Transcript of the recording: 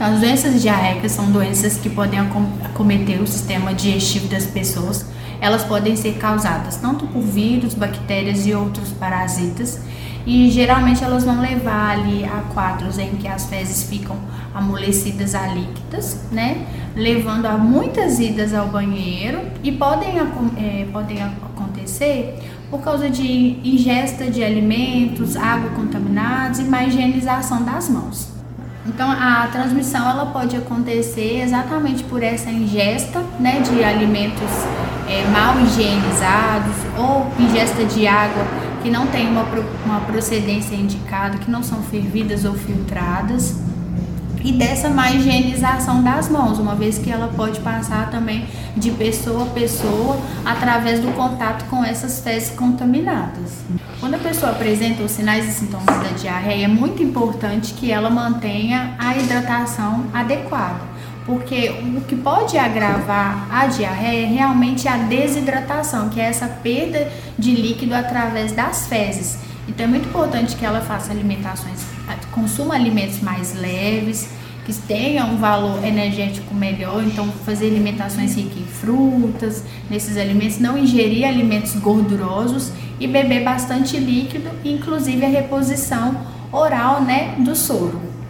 Então, as doenças diarreicas são doenças que podem acometer o sistema digestivo das pessoas. Elas podem ser causadas tanto por vírus, bactérias e outros parasitas, e geralmente elas vão levar ali a quadros em que as fezes ficam amolecidas a líquidas, né? Levando a muitas idas ao banheiro, e podem acontecer por causa de ingesta de alimentos, água contaminados e má higienização das mãos. Então, a transmissão ela pode acontecer exatamente por essa ingesta, né, de alimentos mal higienizados, ou ingesta de água que não tem uma procedência indicada, que não são fervidas ou filtradas, e dessa má higienização das mãos, uma vez que ela pode passar também de pessoa a pessoa através do contato com essas fezes contaminadas. Quando a pessoa apresenta os sinais e sintomas da diarreia, é muito importante que ela mantenha a hidratação adequada, porque o que pode agravar a diarreia é realmente a desidratação, que é essa perda de líquido através das fezes. Então é muito importante que ela faça consuma alimentos mais leves, que tenham um valor energético melhor. Então fazer alimentações ricas em frutas, nesses alimentos, não ingerir alimentos gordurosos e beber bastante líquido, inclusive a reposição oral, né, do soro.